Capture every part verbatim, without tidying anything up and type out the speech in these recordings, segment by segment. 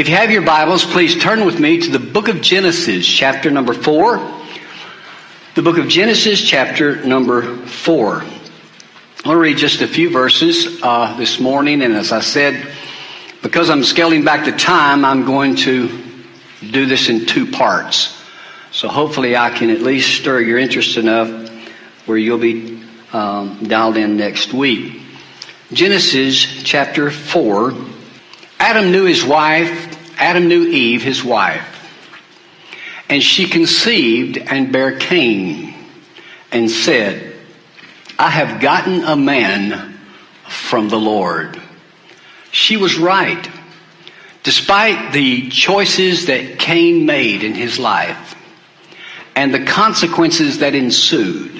If you have your Bibles, please turn with me to the book of Genesis, chapter number four. The book of Genesis, chapter number four. I'll read just a few verses uh, this morning, and as I said, because I'm scaling back the time, I'm going to do this in two parts. So hopefully I can at least stir your interest enough where you'll be um, dialed in next week. Genesis chapter four. Adam knew his wife, Adam knew Eve, his wife, and she conceived and bare Cain and said, I have gotten a man from the Lord. She was right. Despite the choices that Cain made in his life and the consequences that ensued,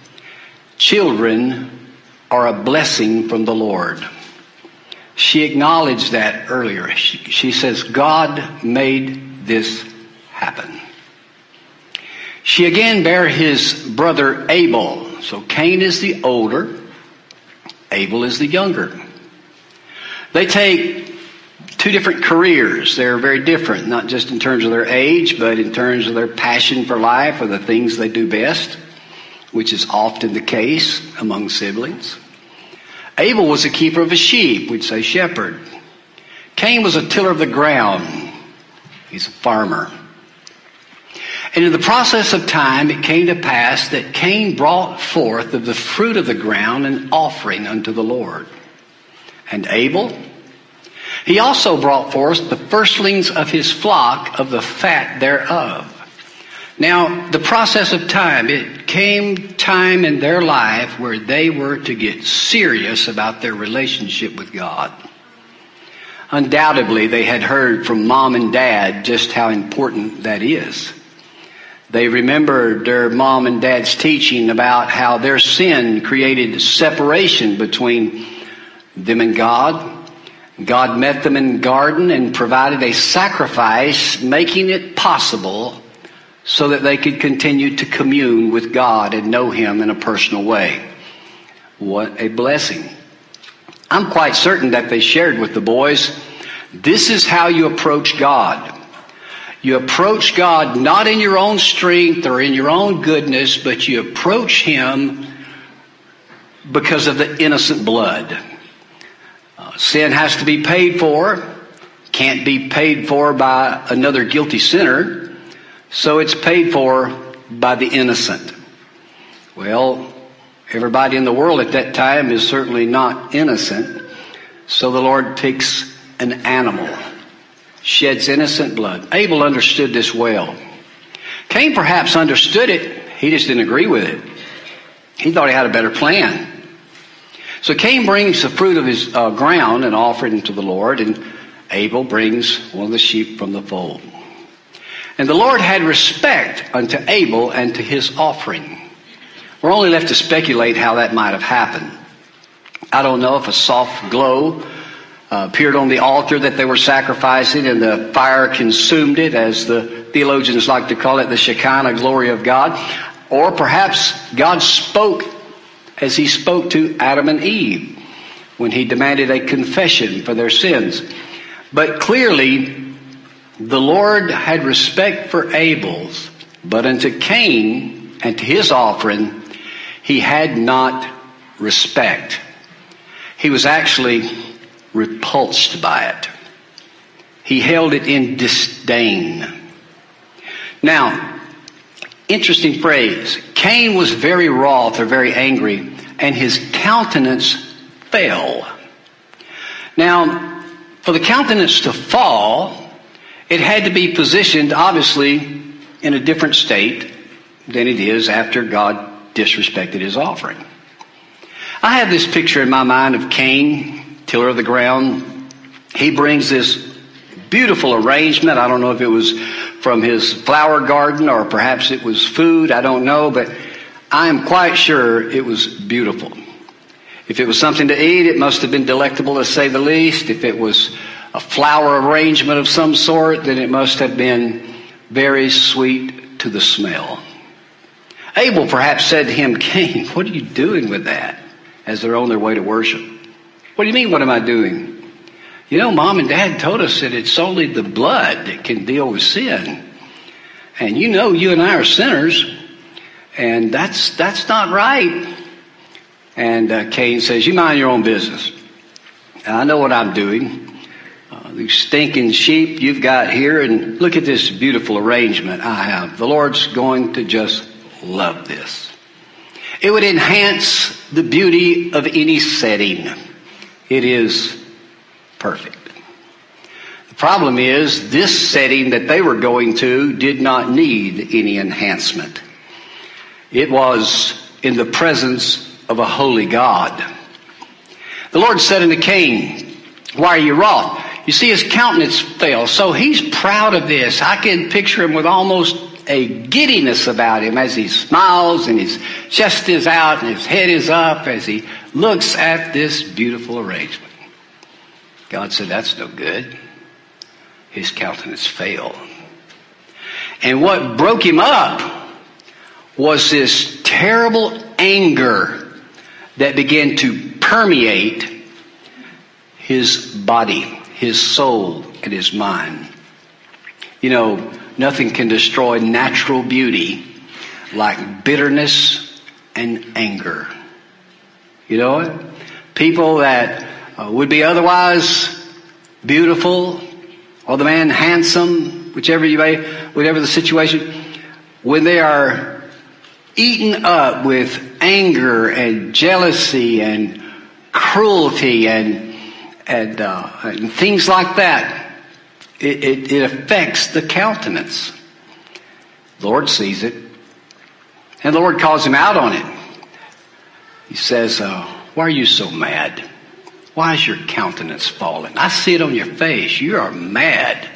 children are a blessing from the Lord. She acknowledged that earlier. She, she says, God made this happen. She again bare his brother Abel. So Cain is the older, Abel is the younger. They take two different careers. They're very different, not just in terms of their age, but in terms of their passion for life or the things they do best, which is often the case among siblings. Abel was a keeper of a sheep, we'd say shepherd. Cain was a tiller of the ground. He's a farmer. And in the process of time, it came to pass that Cain brought forth of the fruit of the ground an offering unto the Lord. And Abel, he also brought forth the firstlings of his flock of the fat thereof. Now, the process of time, it came time in their life where they were to get serious about their relationship with God. Undoubtedly, they had heard from mom and dad just how important that is. They remembered their mom and dad's teaching about how their sin created separation between them and God. God met them in the garden and provided a sacrifice, making it possible so that they could continue to commune with God and know Him in a personal way. What a blessing. I'm quite certain that they shared with the boys, this is how you approach God. You approach God not in your own strength or in your own goodness, but you approach Him because of the innocent blood. Uh, sin has to be paid for, can't be paid for by another guilty sinner. So it's paid for by the innocent. Well, everybody in the world at that time is certainly not innocent. So the Lord takes an animal, sheds innocent blood. Abel understood this well. Cain perhaps understood it. He just didn't agree with it. He thought he had a better plan. So Cain brings the fruit of his uh, ground and offering to the Lord, and Abel brings one of the sheep from the fold. And the Lord had respect unto Abel and to his offering. We're only left to speculate how that might have happened. I don't know if a soft glow uh, appeared on the altar that they were sacrificing and the fire consumed it, as the theologians like to call it, the Shekinah glory of God. Or perhaps God spoke as He spoke to Adam and Eve when He demanded a confession for their sins. But clearly, the Lord had respect for Abel's, but unto Cain and to his offering, He had not respect. He was actually repulsed by it. He held it in disdain. Now, interesting phrase. Cain was very wroth or very angry, and his countenance fell. Now, for the countenance to fall, it had to be positioned, obviously, in a different state than it is after God disrespected his offering. I have this picture in my mind of Cain, tiller of the ground. He brings this beautiful arrangement. I don't know if it was from his flower garden or perhaps it was food. I don't know, but I am quite sure it was beautiful. If it was something to eat, it must have been delectable, to say the least. If it was a flower arrangement of some sort, then it must have been very sweet to the smell. Abel perhaps said to him, Cain, what are you doing with that? As they're on their way to worship. What do you mean, what am I doing? You know, Mom and Dad told us that it's only the blood that can deal with sin. And you know, you and I are sinners, and that's that's not right. And uh, Cain says, you mind your own business. I know what I'm doing. Uh, these stinking sheep you've got here, and look at this beautiful arrangement I have. The Lord's going to just love this. It would enhance the beauty of any setting. It is perfect. The problem is, this setting that they were going to did not need any enhancement. It was in the presence of a holy God. The Lord said unto Cain, why are you wroth? You see, his countenance fell. So he's proud of this. I can picture him with almost a giddiness about him as he smiles and his chest is out and his head is up as he looks at this beautiful arrangement. God said, that's no good. His countenance failed. And what broke him up was this terrible anger that began to permeate his body, his soul, and his mind. You know, nothing can destroy natural beauty like bitterness and anger. You know it? People that uh, would be otherwise beautiful, or the man handsome, whichever you may, whatever the situation, when they are eaten up with anger and jealousy and cruelty and and, uh, and things like that, it, it, it affects the countenance. The Lord sees it, and the Lord calls him out on it. He says, uh, why are you so mad? Why is your countenance fallen? I see it on your face. You are mad.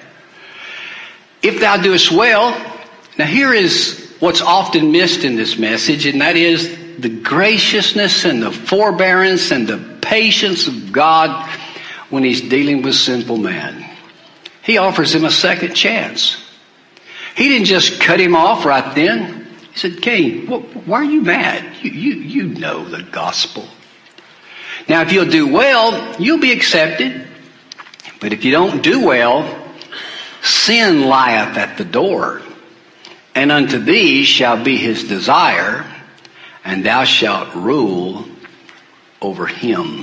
If thou doest well, now here is what's often missed in this message, and that is the graciousness and the forbearance and the patience of God when he's dealing with sinful man. He offers him a second chance. He didn't just cut him off right then. He said, Cain, why are you mad? You, you, you know the gospel. Now, if you'll do well, you'll be accepted. But if you don't do well, sin lieth at the door. And unto thee shall be his desire, and thou shalt rule over him.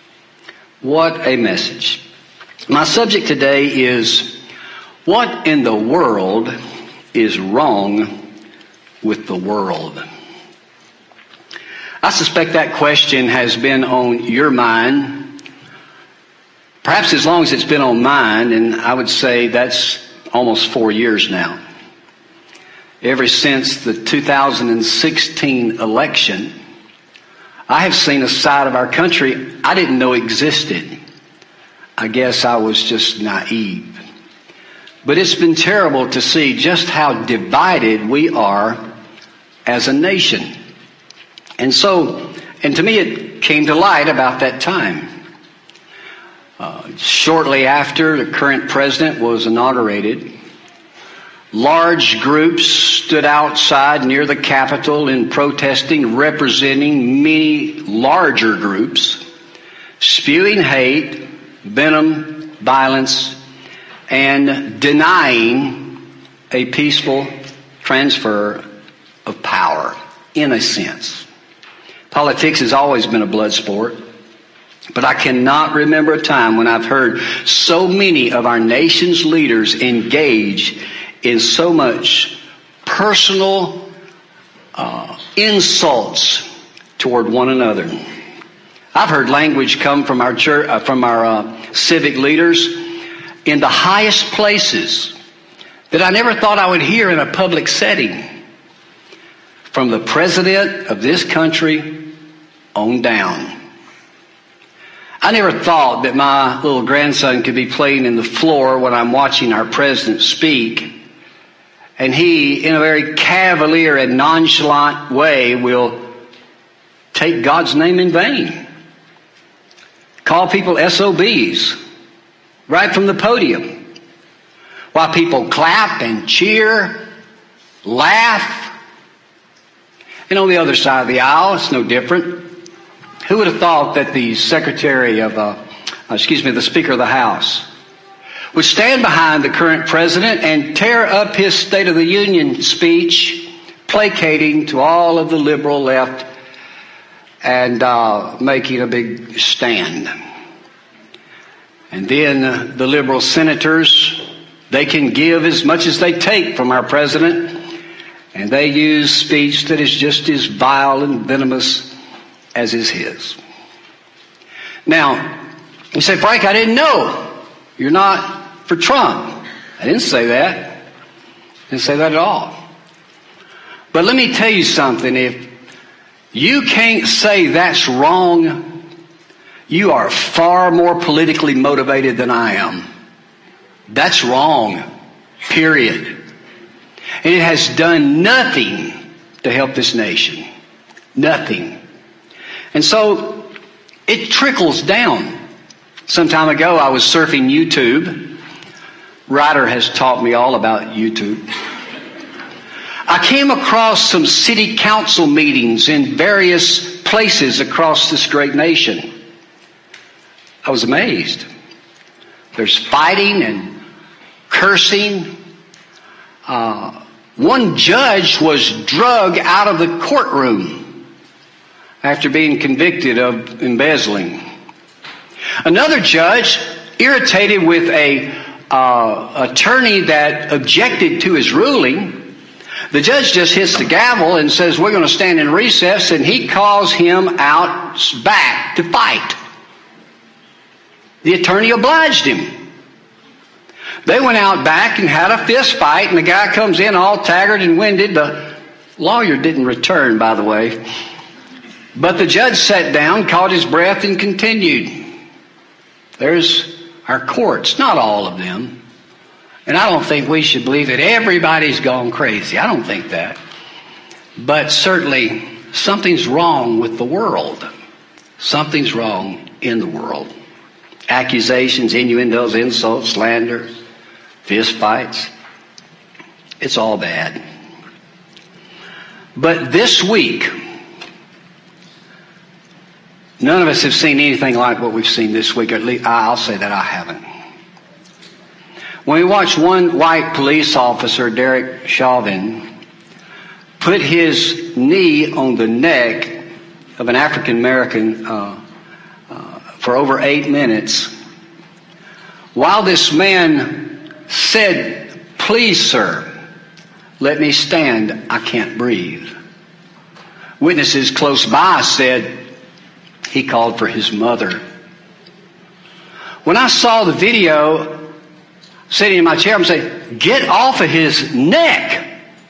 What a message. My subject today is, what in the world is wrong with the world? I suspect that question has been on your mind, perhaps as long as it's been on mine, and I would say that's almost four years now. Ever since the two thousand sixteen election, I have seen a side of our country I didn't know existed. I guess I was just naive. But it's been terrible to see just how divided we are as a nation. And so, and to me it came to light about that time. Uh, shortly after the current president was inaugurated, large groups stood outside near the Capitol in protesting, representing many larger groups, spewing hate, venom, violence, and denying a peaceful transfer of power, in a sense. Politics has always been a blood sport, but I cannot remember a time when I've heard so many of our nation's leaders engage in so much personal uh, insults toward one another. I've heard language come from our church, uh, from our uh, civic leaders in the highest places that I never thought I would hear in a public setting. From the president of this country on down. I never thought that my little grandson could be playing in the floor when I'm watching our president speak, and he, in a very cavalier and nonchalant way, will take God's name in vain. Call people S O Bs right from the podium, while people clap and cheer, laugh. And on the other side of the aisle, it's no different. Who would have thought that the Secretary of uh, excuse me, the Speaker of the House, would stand behind the current president and tear up his State of the Union speech, placating to all of the liberal left and uh, making a big stand. And then uh, the liberal senators, they can give as much as they take from our president, and they use speech that is just as vile and venomous as is his. Now, you say, Frank, I didn't know. You're not for Trump. I didn't say that. I didn't say that at all. But let me tell you something. If you can't say that's wrong, you are far more politically motivated than I am. That's wrong. Period. And it has done nothing to help this nation. Nothing. And so it trickles down. Some time ago I was surfing YouTube. Ryder has taught me all about YouTube. I came across some city council meetings in various places across this great nation. I was amazed. There's fighting and cursing. Uh, one judge was drug out of the courtroom after being convicted of embezzling. Another judge, irritated with a uh, attorney that objected to his ruling, the judge just hits the gavel and says, we're going to stand in recess, and he calls him out back to fight. The attorney obliged him. They went out back and had a fist fight, and the guy comes in all taggart and winded. The lawyer didn't return, by the way. But the judge sat down, caught his breath, and continued. There's our courts, not all of them. And I don't think we should believe that everybody's gone crazy. I don't think that. But certainly something's wrong with the world. Something's wrong in the world. Accusations, innuendos, insults, slander, fist fights. It's all bad. But this week, none of us have seen anything like what we've seen this week. At least I'll say that I haven't. When we watched one white police officer, Derek Chauvin, put his knee on the neck of an African American uh, uh, for over eight minutes, while this man said, "Please, sir, let me stand. I can't breathe." Witnesses close by said he called for his mother. When I saw the video, sitting in my chair, I'm saying, get off of his neck.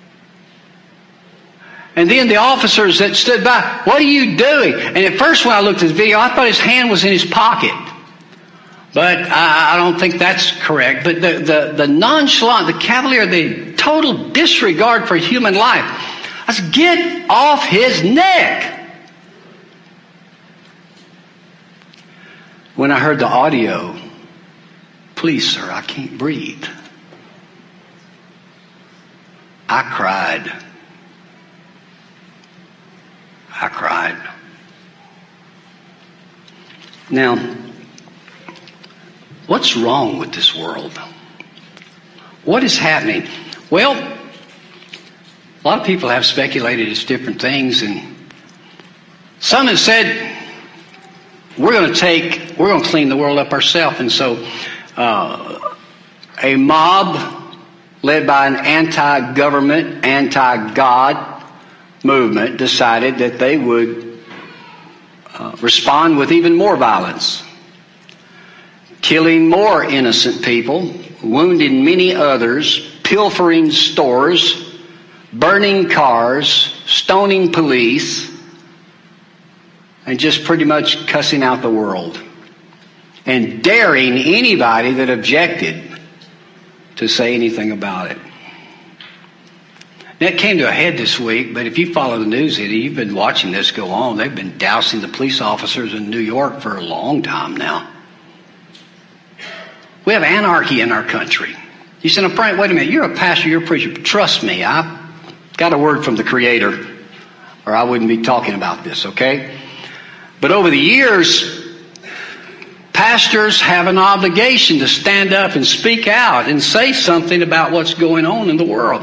And then the officers that stood by, what are you doing? And at first when I looked at the video, I thought his hand was in his pocket. But I, I don't think that's correct. But the, the, the nonchalant, the cavalier, the total disregard for human life. I said, get off his neck. When I heard the audio, please, sir, I can't breathe, I cried. I cried. Now, what's wrong with this world? What is happening? Well, a lot of people have speculated it's different things, and some have said, we're going to take, we're going to clean the world up ourselves. And so uh, a mob led by an anti-government, anti-God movement decided that they would uh, respond with even more violence, killing more innocent people, wounding many others, pilfering stores, burning cars, stoning police, and just pretty much cussing out the world and daring anybody that objected to say anything about it. That came to a head this week, but if you follow the news, Eddie, you've been watching this go on. They've been dousing the police officers in New York for a long time now. We have anarchy in our country. You said, Frank, wait a minute, you're a pastor, you're a preacher. Trust me, I've got a word from the Creator, or I wouldn't be talking about this, okay? But over the years, pastors have an obligation to stand up and speak out and say something about what's going on in the world.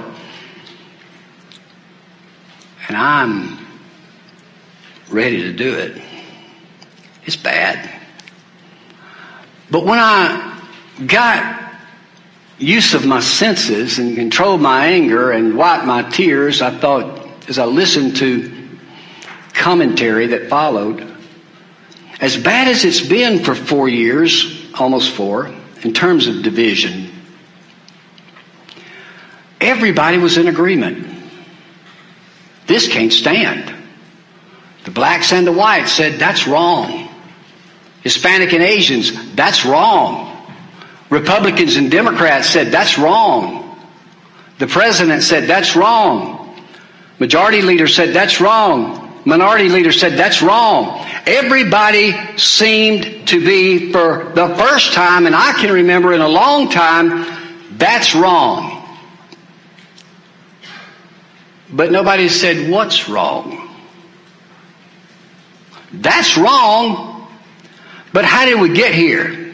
And I'm ready to do it. It's bad. But when I got use of my senses and controlled my anger and wiped my tears, I thought, as I listened to commentary that followed, as bad as it's been for four years, almost four, in terms of division, everybody was in agreement. This can't stand. The blacks and the whites said, that's wrong. Hispanic and Asians, that's wrong. Republicans and Democrats said, that's wrong. The president said, that's wrong. Majority leader said, that's wrong. Minority leader said, that's wrong. Everybody seemed to be, for the first time, and I can remember in a long time, that's wrong. But nobody said, what's wrong? That's wrong. But how did we get here?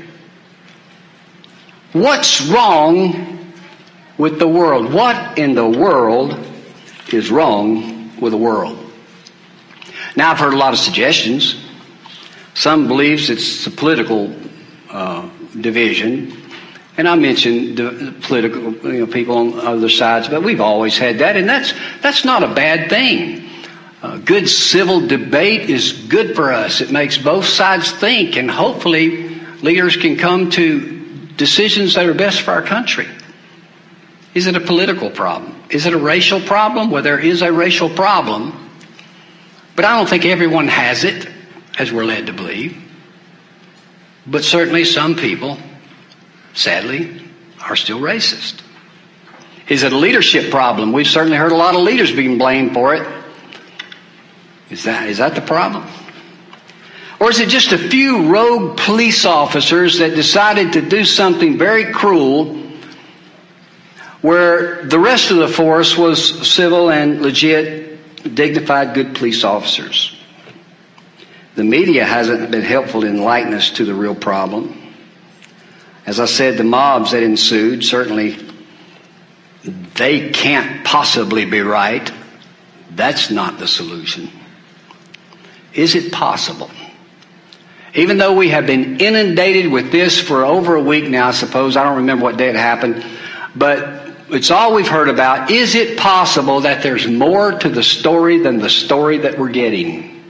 What's wrong with the world? What in the world is wrong with the world? Now, I've heard a lot of suggestions. Some believes it's a political uh, division. And I mentioned the political, you know, people on other sides, but we've always had that, and that's that's not a bad thing. Uh, good civil debate is good for us. It makes both sides think, and hopefully leaders can come to decisions that are best for our country. Is it a political problem? Is it a racial problem? Well, there is a racial problem, but I don't think everyone has it, as we're led to believe. But certainly some people, sadly, are still racist. Is it a leadership problem? We've certainly heard a lot of leaders being blamed for it. Is that, is that the problem? Or is it just a few rogue police officers that decided to do something very cruel where the rest of the force was civil and legit, dignified, good police officers? The media hasn't been helpful in enlightening us to the real problem. As I said, the mobs that ensued, certainly they can't possibly be right. That's not the solution. Is it possible? Even though we have been inundated with this for over a week now, I suppose, I don't remember what day it happened, but it's all we've heard about. Is it possible that there's more to the story than the story that we're getting?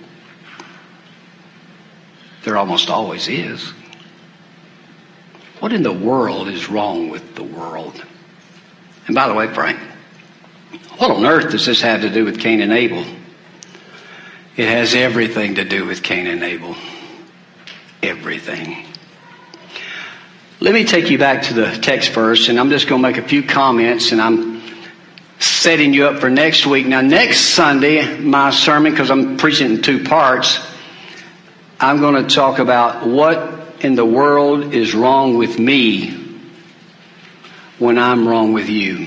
There almost always is. What in the world is wrong with the world? And by the way, Frank, what on earth does this have to do with Cain and Abel? It has everything to do with Cain and Abel. Everything. Let me take you back to the text verse, and I'm just going to make a few comments, and I'm setting you up for next week. Now, next Sunday, my sermon, because I'm preaching in two parts, I'm going to talk about what in the world is wrong with me when I'm wrong with you.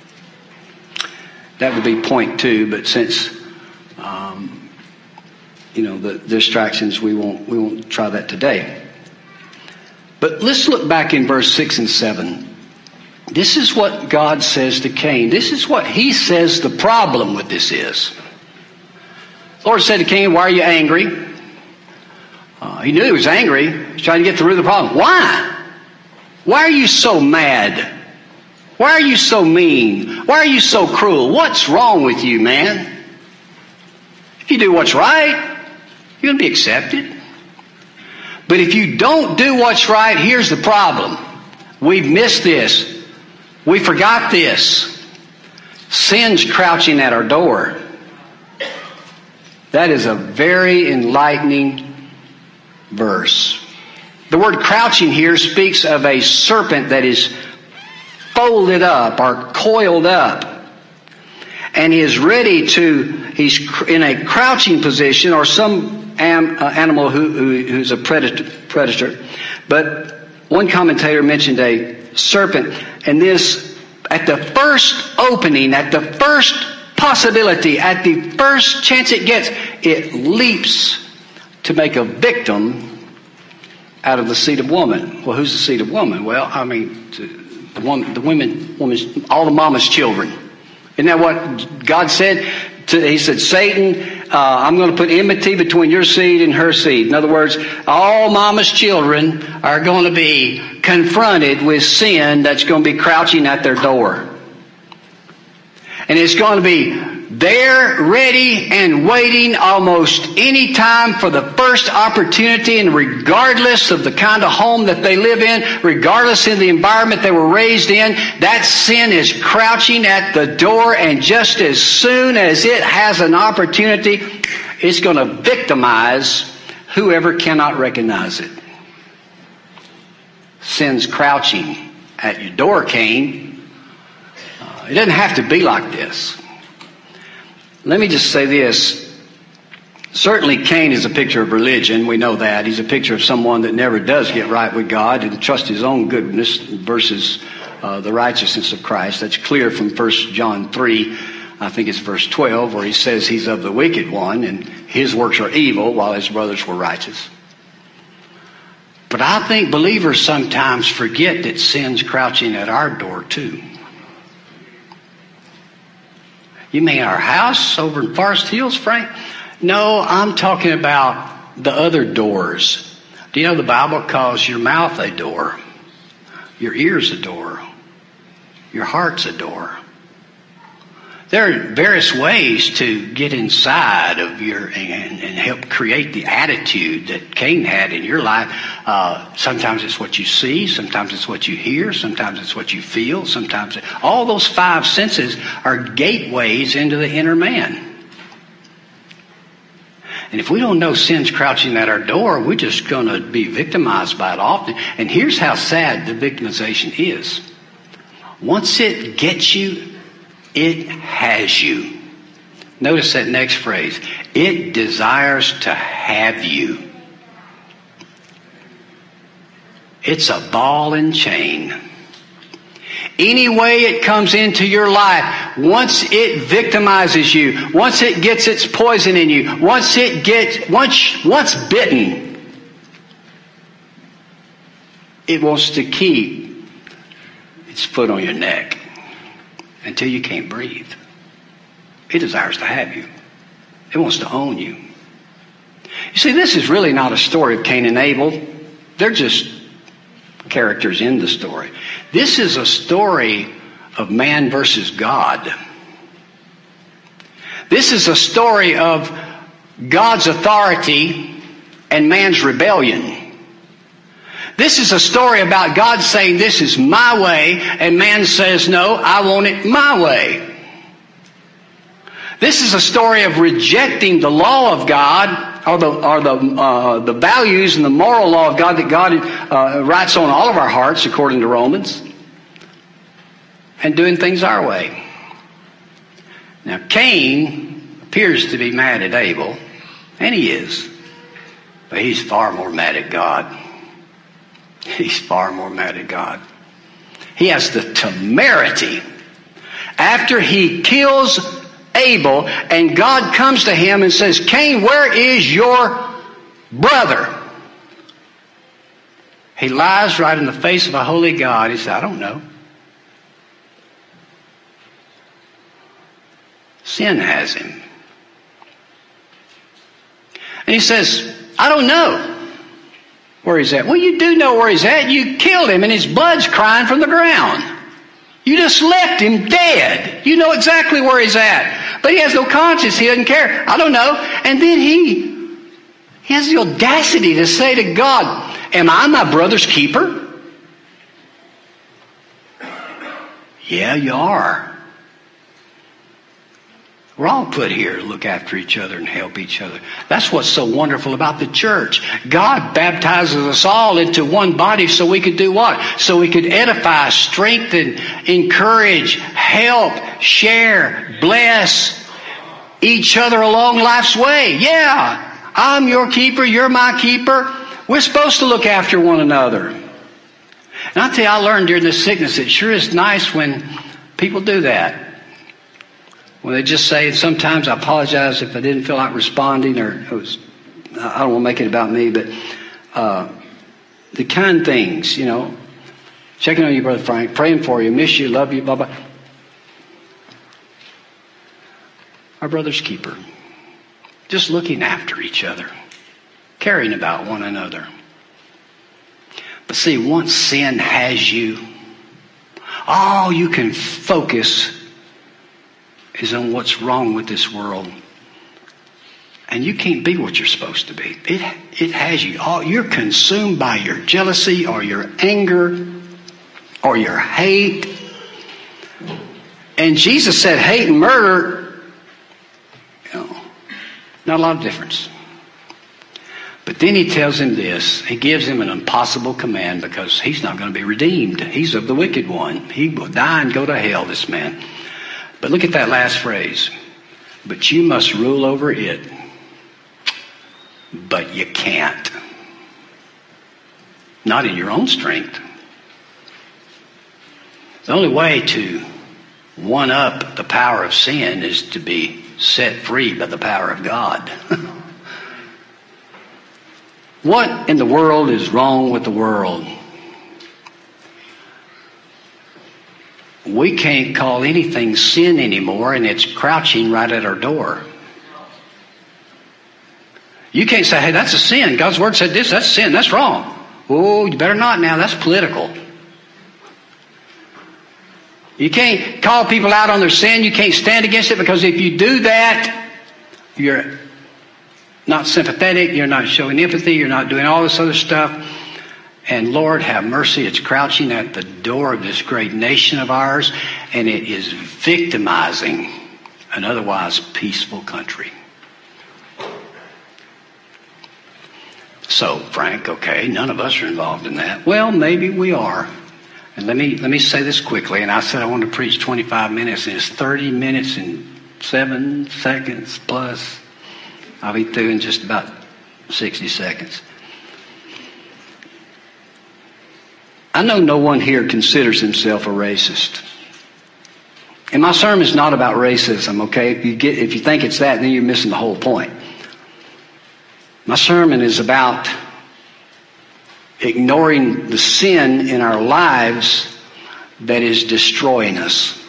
That would be point two, but since um, you know the distractions, we won't we won't try that today. But let's look back in verse six and seven. This is what God says to Cain. This is what he says the problem with this is. The Lord said to Cain, "Why are you angry?" Uh, he knew he was angry. He was trying to get through the problem. Why? Why are you so mad? Why are you so mean? Why are you so cruel? What's wrong with you, man? If you do what's right, you're going to be accepted. But if you don't do what's right, here's the problem. We've missed this. We forgot this. Sin's crouching at our door. That is a very enlightening verse. The word crouching here speaks of a serpent that is folded up or coiled up and he is ready to, he's in a crouching position, or some am, uh, animal who, who, who's a predator, predator. But one commentator mentioned a serpent, and this, at the first opening, at the first possibility, at the first chance it gets, it leaps to make a victim out of the seed of woman. Well, who's the seed of woman? Well, I mean, the woman, the women, woman's, all the mama's children. Isn't that what God said? To, he said, Satan, uh, I'm going to put enmity between your seed and her seed. In other words, all mama's children are going to be confronted with sin that's going to be crouching at their door. And it's going to be there, ready and waiting almost any time for the first opportunity, and regardless of the kind of home that they live in, regardless of the environment they were raised in, that sin is crouching at the door, and just as soon as it has an opportunity, it's going to victimize whoever cannot recognize it. Sin's crouching at your door, Cain. Uh, it doesn't have to be like this. Let me just say this. Certainly Cain is a picture of religion. We know that. He's a picture of someone that never does get right with God and trust his own goodness versus uh, the righteousness of Christ. That's clear from First John three, I think it's verse twelve, where he says he's of the wicked one and his works are evil while his brothers were righteous. But I think believers sometimes forget that sin's crouching at our door too. You mean our house over in Forest Hills, Frank? No, I'm talking about the other doors. Do you know the Bible calls your mouth a door, your ears a door, your heart's a door? There are various ways to get inside of your and, and help create the attitude that Cain had in your life. Uh, sometimes it's what you see, sometimes it's what you hear, sometimes it's what you feel, sometimes it, all those five senses are gateways into the inner man. And if we don't know sin's crouching at our door, we're just going to be victimized by it often. And here's how sad the victimization is. Once it gets you, it has you. Notice that next phrase. It desires to have you. It's a ball and chain. Any way it comes into your life, once it victimizes you, once it gets its poison in you, once it gets, once, once bitten, it wants to keep its foot on your neck until you can't breathe. It desires to have you. It wants to own you. You see, this is really not a story of Cain and Abel. They're just characters in the story. This is a story of man versus God. This is a story of God's authority and man's rebellion. This is a story about God saying, this is my way, and man says, no, I want it my way. This is a story of rejecting the law of God, or the, or the, uh, the values and the moral law of God that God uh, writes on all of our hearts, according to Romans, and doing things our way. Now, Cain appears to be mad at Abel, and he is, but he's far more mad at God. He's far more mad at God. He has the temerity. After he kills Abel and God comes to him and says, Cain, where is your brother? He lies right in the face of a holy God. He says, I don't know. Sin has him. And he says, I don't know where he's at. Well, you do know where he's at. You killed him and his blood's crying from the ground. You just left him dead. You know exactly where he's at. But he has no conscience. He doesn't care. I don't know. And then he, he has the audacity to say to God, am I my brother's keeper? Yeah, you are. We're all put here to look after each other and help each other. That's what's so wonderful about the church. God baptizes us all into one body so we could do what? So we could edify, strengthen, encourage, help, share, bless each other along life's way. Yeah, I'm your keeper, you're my keeper. We're supposed to look after one another. And I tell you, I learned during this sickness, it sure is nice when people do that. When they just say, and sometimes I apologize if I didn't feel like responding, or it was, I don't want to make it about me, but uh, the kind things, you know, checking on you, Brother Frank, praying for you, miss you, love you, blah, blah. Our brother's keeper. Just looking after each other. Caring about one another. But see, once sin has you, all you can focus is on what's wrong with this world. And you can't be what you're supposed to be. It, it has you. All, you're consumed by your jealousy or your anger or your hate. And Jesus said hate and murder, you know, not a lot of difference. But then he tells him this. He gives him an impossible command because he's not going to be redeemed. He's of the wicked one. He will die and go to hell, this man. But look at that last phrase. But you must rule over it. But you can't. Not in your own strength. The only way to one up the power of sin is to be set free by the power of God. What in the world is wrong with the world? We can't call anything sin anymore, and it's crouching right at our door. You can't say, hey, that's a sin. God's word said this, that's sin, that's wrong. Oh, you better not now, that's political. You can't call people out on their sin. You can't stand against it, because if you do that, you're not sympathetic, you're not showing empathy, you're not doing all this other stuff. And Lord, have mercy, it's crouching at the door of this great nation of ours, and it is victimizing an otherwise peaceful country. So, Frank, okay, none of us are involved in that. Well, maybe we are. And let me let me say this quickly. And I said I want to preach twenty-five minutes, and it's thirty minutes and seven seconds plus. I'll be through in just about sixty seconds. I know no one here considers himself a racist. And my sermon is not about racism, okay? If you get if you think it's that, then you're missing the whole point. My sermon is about ignoring the sin in our lives that is destroying us.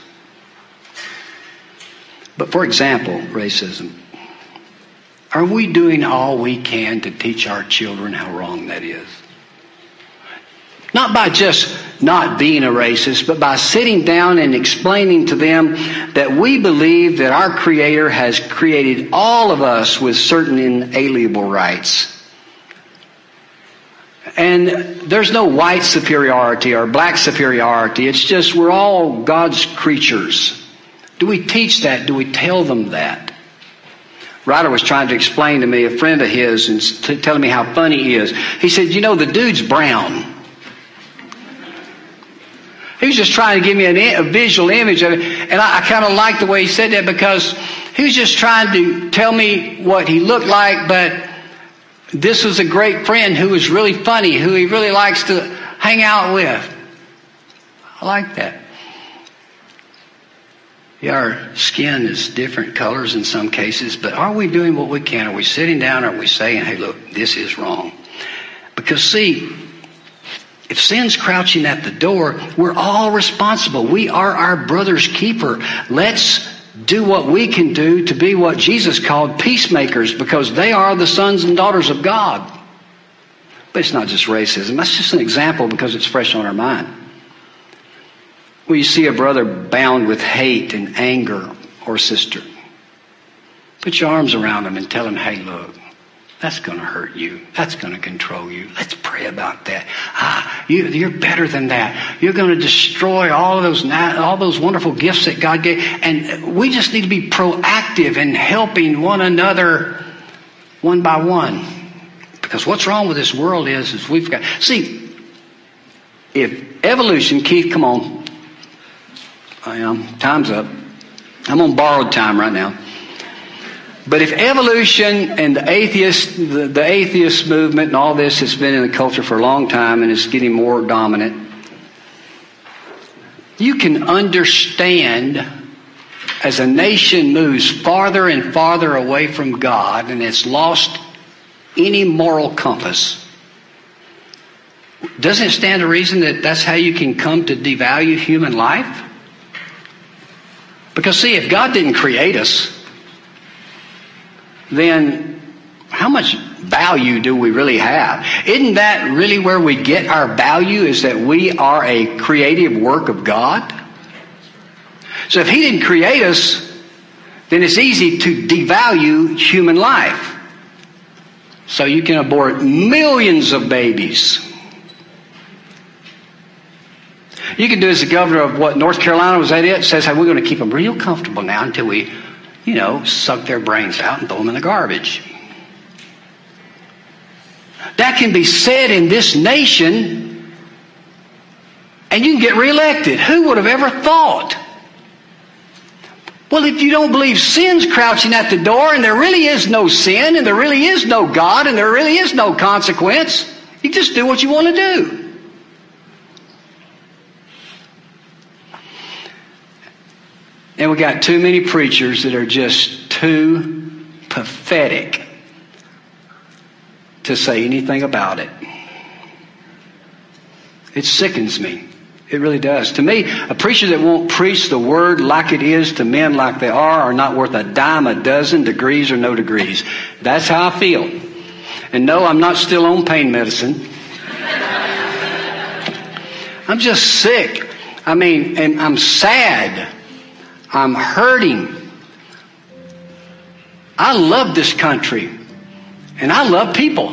But for example, racism. Are we doing all we can to teach our children how wrong that is? Not by just not being a racist, but by sitting down and explaining to them that we believe that our Creator has created all of us with certain inalienable rights. And there's no white superiority or black superiority. It's just we're all God's creatures. Do we teach that? Do we tell them that? Ryder was trying to explain to me, a friend of his, and t- telling me how funny he is. He said, you know, the dude's brown. He was just trying to give me an, a visual image of it. And I, I kind of liked the way he said that, because he was just trying to tell me what he looked like, but this was a great friend who was really funny, who he really likes to hang out with. I like that. Yeah, our skin is different colors in some cases, but are we doing what we can? Are we sitting down? Are we saying, hey, look, this is wrong? Because see, if sin's crouching at the door, we're all responsible. We are our brother's keeper. Let's do what we can do to be what Jesus called peacemakers, because they are the sons and daughters of God. But it's not just racism. That's just an example because it's fresh on our mind. When you see a brother bound with hate and anger, or sister, put your arms around him and tell him, hey, look, that's going to hurt you. That's going to control you. Let's pray about that. Ah, you, you're better than that. You're going to destroy all of those, all those wonderful gifts that God gave. And we just need to be proactive in helping one another one by one. Because what's wrong with this world is, is we've got, see, if evolution, Keith, come on. I am. Time's up. I'm on borrowed time right now. But if evolution and the atheist, the, the atheist movement and all this has been in the culture for a long time and is getting more dominant, you can understand as a nation moves farther and farther away from God and it's lost any moral compass, Doesn't it stand to reason that that's how you can come to devalue human life? Because see, if God didn't create us, then how much value do we really have? Isn't that really where we get our value, is that we are a creative work of God? So if He didn't create us, then it's easy to devalue human life. So you can abort millions of babies. You can do as the governor of what, North Carolina, was that it? Says, hey, we're going to keep them real comfortable now until we, you know, suck their brains out and throw them in the garbage. That can be said in this nation, and you can get reelected. Who would have ever thought? Well, if you don't believe sin's crouching at the door, and there really is no sin, and there really is no God, and there really is no consequence, you just do what you want to do. And we got too many preachers that are just too pathetic to say anything about it. It sickens me. It really does. To me, a preacher that won't preach the word like it is to men like they are are not worth a dime a dozen, degrees or no degrees. That's how I feel. And no, I'm not still on pain medicine. I'm just sick. I mean, and I'm sad. I'm hurting. I love this country. And I love people.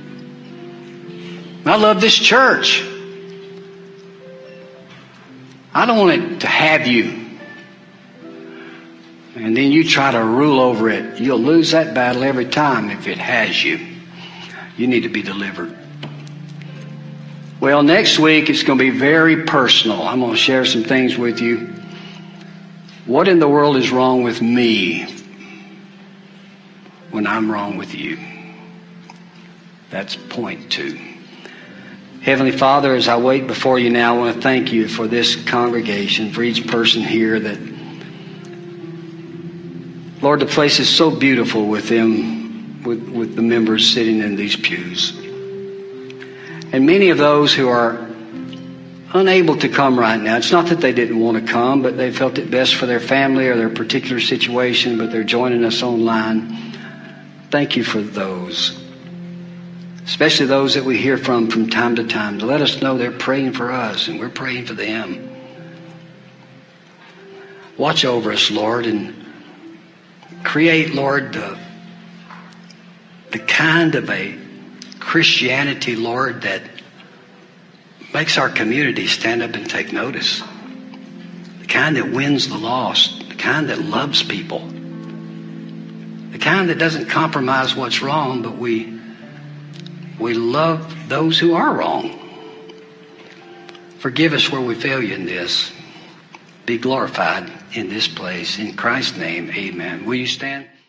I love this church. I don't want it to have you. And then you try to rule over it. You'll lose that battle every time if it has you. You need to be delivered. Well, next week it's going to be very personal. I'm going to share some things with you. What in the world is wrong with me when I'm wrong with you? That's point two. Heavenly Father, as I wait before you now, I want to thank you for this congregation, for each person here that, Lord, the place is so beautiful with them, with, with the members sitting in these pews. And many of those who are unable to come right now, it's not that they didn't want to come, but they felt it best for their family or their particular situation, but they're joining us online. Thank you for those. Especially those that we hear from from time to time, to let us know they're praying for us and we're praying for them. Watch over us, Lord, and create, Lord, the, the kind of a Christianity, Lord, that makes our community stand up and take notice. The kind that wins the lost. The kind that loves people. The kind that doesn't compromise what's wrong, but we we love those who are wrong. Forgive us where we fail you in this. Be glorified in this place. In Christ's name, amen. Will you stand?